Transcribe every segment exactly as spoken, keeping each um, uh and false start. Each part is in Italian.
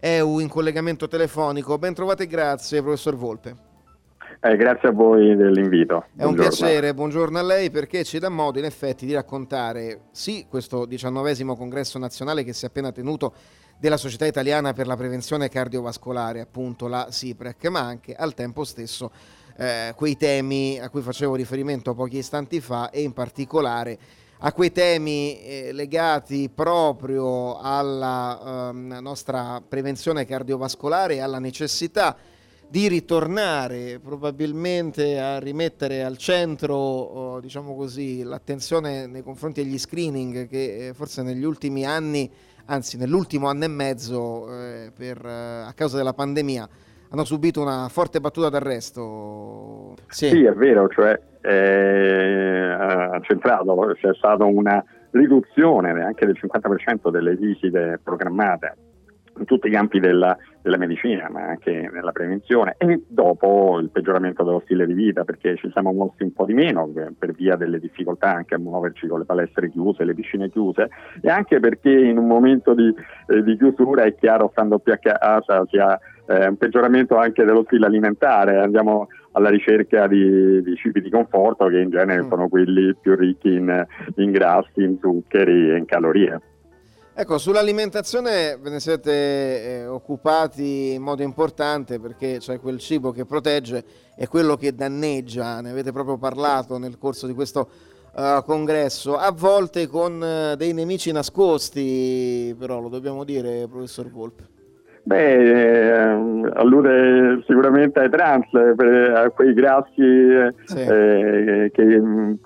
E U in collegamento telefonico. Ben trovate e grazie, professor Volpe. Eh, grazie a voi dell'invito. È un piacere, buongiorno a lei, perché ci dà modo in effetti di raccontare sì questo diciannovesimo congresso nazionale che si è appena tenuto della Società Italiana per la Prevenzione Cardiovascolare, appunto la SIPREC, ma anche al tempo stesso eh, quei temi a cui facevo riferimento pochi istanti fa, e in particolare a quei temi eh, legati proprio alla eh, nostra prevenzione cardiovascolare e alla necessità di ritornare probabilmente a rimettere al centro, oh, diciamo così, l'attenzione nei confronti degli screening che eh, forse negli ultimi anni, anzi nell'ultimo anno e mezzo, eh, per, eh, a causa della pandemia, hanno subito una forte battuta d'arresto. Sì, sì, è vero, cioè eh, ha centrato, c'è stata una riduzione anche del cinquanta per cento delle visite programmate in tutti i campi della, della medicina, ma anche nella prevenzione, e dopo il peggioramento dello stile di vita, perché ci siamo mossi un po' di meno per via delle difficoltà anche a muoverci con le palestre chiuse, le piscine chiuse, e anche perché in un momento di, eh, di chiusura è chiaro, stando più a casa, si ha eh, un peggioramento anche dello stile alimentare. Andiamo alla ricerca di, di cibi di conforto che in genere mm. sono quelli più ricchi in, in grassi, in zuccheri e in calorie. Ecco, sull'alimentazione ve ne siete eh, occupati in modo importante, perché c'è quel cibo che protegge e quello che danneggia. Ne avete proprio parlato nel corso di questo uh, congresso, a volte con uh, dei nemici nascosti, però lo dobbiamo dire, professor Volpe. Beh, eh, allude sicuramente ai trans, per, a quei grassi sì. eh, che,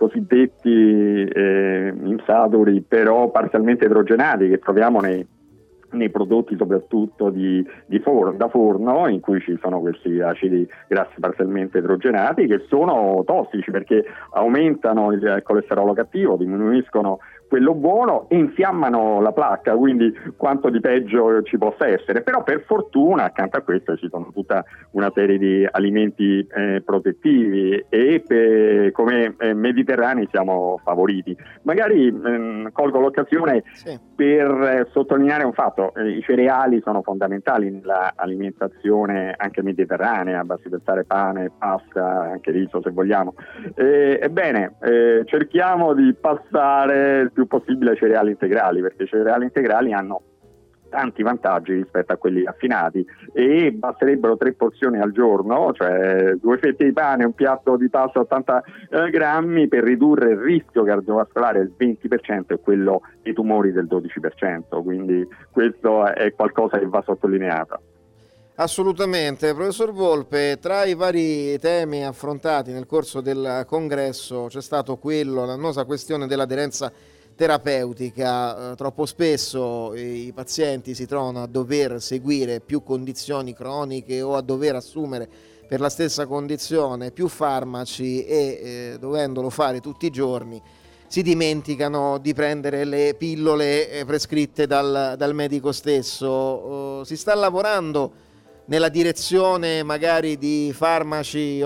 cosiddetti eh, insaturi, però parzialmente idrogenati, che troviamo nei, nei prodotti soprattutto di, di forno, da forno, in cui ci sono questi acidi grassi parzialmente idrogenati, che sono tossici perché aumentano il colesterolo cattivo, diminuiscono quello buono e infiammano la placca, quindi quanto di peggio ci possa essere. Però per fortuna accanto a questo ci sono tutta una serie di alimenti eh, protettivi, e per, come eh, mediterranei siamo favoriti. Magari ehm, colgo l'occasione sì. per eh, sottolineare un fatto: eh, i cereali sono fondamentali nell'alimentazione anche mediterranea, basti pensare pane, pasta, anche riso se vogliamo. Eh, ebbene, eh, cerchiamo di passare più possibile ai cereali integrali, perché i cereali integrali hanno tanti vantaggi rispetto a quelli raffinati, e basterebbero tre porzioni al giorno, cioè due fette di pane, un piatto di pasta ottanta eh, grammi, per ridurre il rischio cardiovascolare del venti per cento e quello dei tumori del dodici per cento, quindi questo è qualcosa che va sottolineato. Assolutamente. Professor Volpe, tra i vari temi affrontati nel corso del congresso c'è stato quello, l'annosa questione dell'aderenza terapeutica. Eh, troppo spesso i pazienti si trovano a dover seguire più condizioni croniche o a dover assumere per la stessa condizione più farmaci, e eh, dovendolo fare tutti i giorni si dimenticano di prendere le pillole eh, prescritte dal, dal medico stesso. Eh, si sta lavorando nella direzione magari di farmaci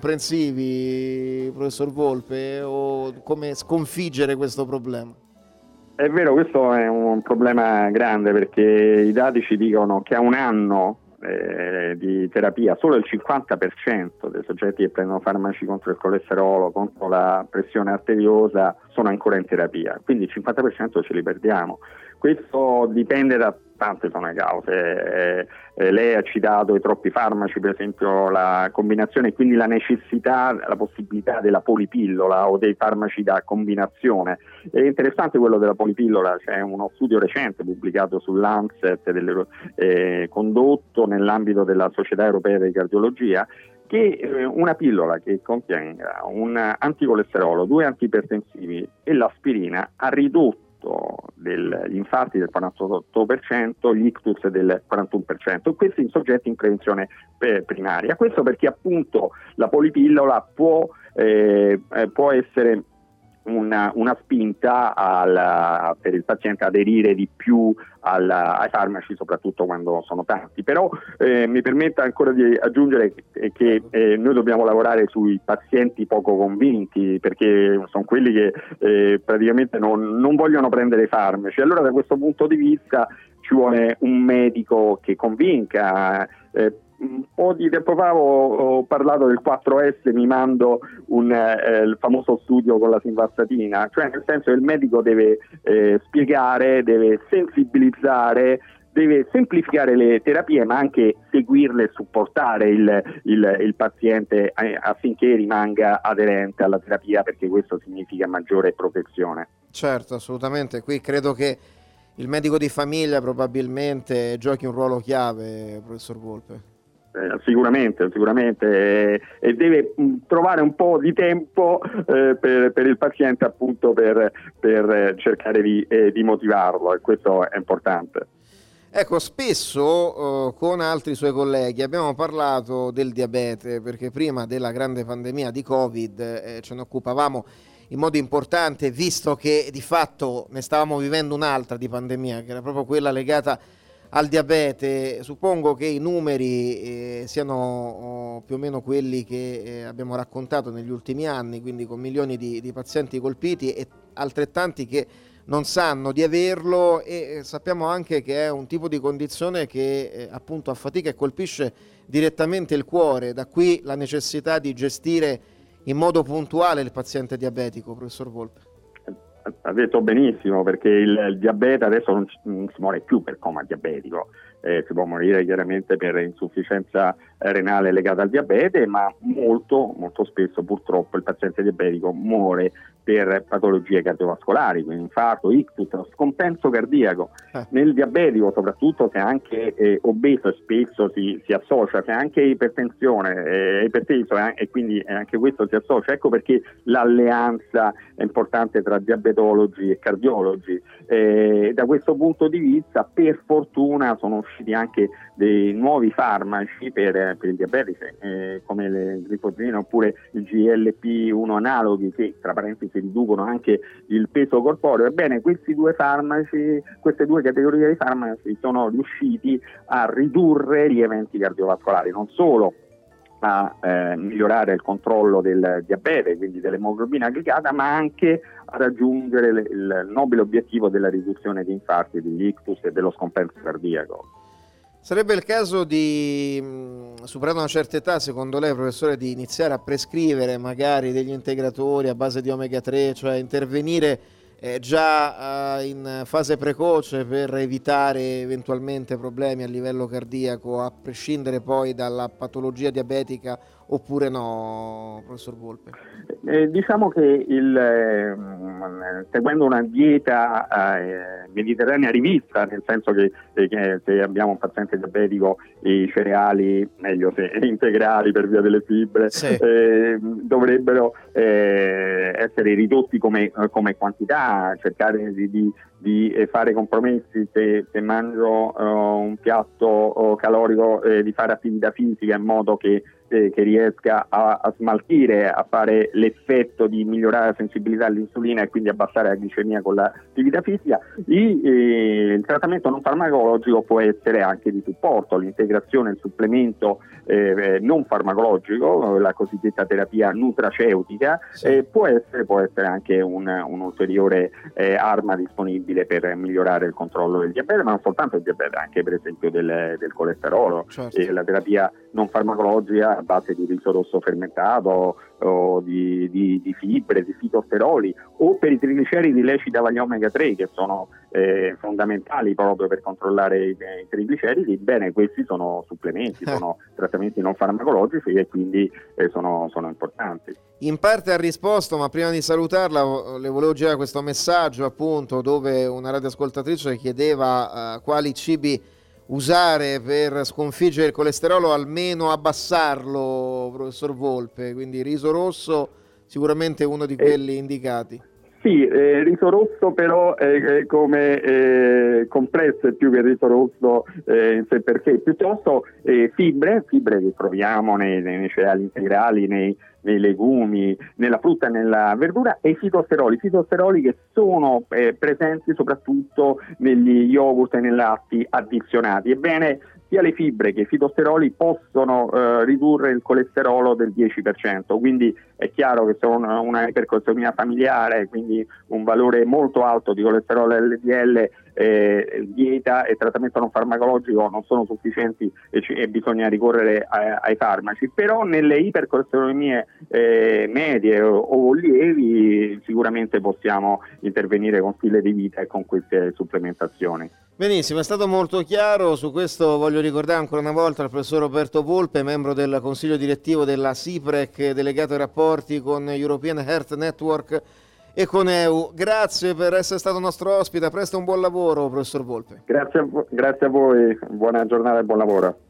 omnicomprensivi, professor Volpe, o come sconfiggere questo problema? È vero, questo è un problema grande, perché i dati ci dicono che a un anno eh, di terapia solo il cinquanta per cento dei soggetti che prendono farmaci contro il colesterolo, contro la pressione arteriosa, sono ancora in terapia, quindi il cinquanta per cento ce li perdiamo. Questo dipende da tante sono le cause. Eh, eh, lei ha citato i troppi farmaci, per esempio la combinazione, quindi la necessità, la possibilità della polipillola o dei farmaci da combinazione. È interessante quello della polipillola, c'è uno studio recente pubblicato sull'Lancet delle, eh, condotto nell'ambito della Società Europea di Cardiologia, che eh, una pillola che contenga un anticolesterolo, due antiipertensivi e l'aspirina ha ridotto degli infarti del quarantotto per cento, gli ictus del quarantuno per cento, questi in soggetti in prevenzione primaria. Questo perché appunto la polipillola può, eh, può essere una, una spinta al, per il paziente ad aderire di più al, ai farmaci, soprattutto quando sono tanti. Però eh, mi permetta ancora di aggiungere che, che eh, noi dobbiamo lavorare sui pazienti poco convinti, perché sono quelli che eh, praticamente non, non vogliono prendere i farmaci. Allora da questo punto di vista ci vuole un medico che convinca. Eh, un po' di tempo fa ho, ho parlato del quattro S mimando un, eh, il famoso studio con la simvastatina, cioè nel senso che il medico deve eh, spiegare, deve sensibilizzare, deve semplificare le terapie, ma anche seguirle e supportare il, il, il paziente affinché rimanga aderente alla terapia, perché questo significa maggiore protezione. Certo, assolutamente. Qui credo che il medico di famiglia probabilmente giochi un ruolo chiave, professor Volpe. Eh, sicuramente, sicuramente e eh, deve mh, trovare un po' di tempo eh, per, per il paziente, appunto per, per eh, cercare di, eh, di motivarlo, e questo è importante. Ecco, spesso eh, con altri suoi colleghi abbiamo parlato del diabete, perché prima della grande pandemia di Covid eh, ce ne occupavamo in modo importante, visto che di fatto ne stavamo vivendo un'altra di pandemia, che era proprio quella legata al diabete. Suppongo che i numeri eh, siano oh, più o meno quelli che eh, abbiamo raccontato negli ultimi anni, quindi con milioni di, di pazienti colpiti e altrettanti che non sanno di averlo, e eh, sappiamo anche che è un tipo di condizione che eh, appunto affatica e colpisce direttamente il cuore. Da qui la necessità di gestire in modo puntuale il paziente diabetico, professor Volpe. Ha detto benissimo, perché il, il diabete adesso non, non si muore più per coma diabetico, eh, si può morire chiaramente per insufficienza renale legata al diabete, ma molto, molto spesso purtroppo il paziente diabetico muore per patologie cardiovascolari, quindi infarto, ictus, scompenso cardiaco. Eh. Nel diabetico, soprattutto se anche eh, obeso, spesso si, si associa, se anche ipertensione, eh, iperteso eh, e quindi anche questo si associa. Ecco perché l'alleanza è importante tra diabetologi e cardiologi. Eh, da questo punto di vista, per fortuna, sono usciti anche dei nuovi farmaci per, per il diabete, eh, come il glifosamina oppure il G L P uno analoghi, che tra parentesi riducono anche il peso corporeo. Ebbene, questi due farmaci, queste due categorie di farmaci sono riusciti a ridurre gli eventi cardiovascolari, non solo a eh, migliorare il controllo del diabete, quindi dell'emoglobina glicata, ma anche a raggiungere il, il nobile obiettivo della riduzione di infarti, degli ictus e dello scompenso cardiaco. Sarebbe il caso di, superata una certa età, secondo lei, professore, di iniziare a prescrivere magari degli integratori a base di omega tre, cioè intervenire eh, già eh, in fase precoce per evitare eventualmente problemi a livello cardiaco, a prescindere poi dalla patologia diabetica, oppure no, professor Volpe? Eh, diciamo che il, eh, seguendo una dieta eh, mediterranea rivista, nel senso che, eh, che se abbiamo un paziente diabetico, i cereali, meglio se integrali per via delle fibre, sì. eh, dovrebbero eh, essere ridotti come, come quantità, cercare di, di, di fare compromessi. Se, se mangio uh, un piatto uh, calorico, eh, di fare attività fisica in modo che che riesca a, a smaltire, a fare l'effetto di migliorare la sensibilità all'insulina e quindi abbassare la glicemia con l'attività fisica. I, eh, il trattamento non farmacologico può essere anche di supporto, l'integrazione, il supplemento eh, non farmacologico, la cosiddetta terapia nutraceutica, sì. eh, può essere, può essere anche un, un'ulteriore eh, arma disponibile per migliorare il controllo del diabete, ma non soltanto il diabete, anche per esempio del, del colesterolo. Certo. Eh, la terapia non farmacologica a base di riso rosso fermentato o di, di, di fibre, di fitosteroli, o per i trigliceridi leciti dagli omega tre, che sono eh, fondamentali proprio per controllare i, i trigliceridi. Bene, questi sono supplementi, eh. sono trattamenti non farmacologici e quindi eh, sono, sono importanti. In parte ha risposto, ma prima di salutarla le volevo girare questo messaggio, appunto, dove una radioascoltatrice chiedeva uh, quali cibi usare per sconfiggere il colesterolo, almeno abbassarlo, professor Volpe. Quindi riso rosso sicuramente uno di quelli eh, indicati. Sì, eh, riso rosso però eh, come eh, complesso più che riso rosso eh, in sé per sé, piuttosto eh, fibre, fibre che troviamo nei, nei cereali integrali, nei, nei legumi, nella frutta e nella verdura, e i fitosteroli, fitosteroli che sono eh, presenti soprattutto negli yogurt e nei latti addizionati. Ebbene, sia le fibre che i fitosteroli possono eh, ridurre il colesterolo del dieci per cento, quindi è chiaro che se una, una ipercolesterolemia familiare, quindi un valore molto alto di colesterolo L D L, eh, dieta e trattamento non farmacologico non sono sufficienti e, c- e bisogna ricorrere a- ai farmaci, però nelle ipercolesterolemie eh, medie o, o lievi sicuramente possiamo intervenire con stile di vita e con queste supplementazioni. Benissimo, è stato molto chiaro. Su questo voglio ricordare ancora una volta il professor Roberto Volpe, membro del consiglio direttivo della SIPREC, delegato ai rapporti con European Health Network e con E U. Grazie per essere stato nostro ospite, a presto, un buon lavoro professor Volpe. Grazie a, vo- grazie a voi, buona giornata e buon lavoro.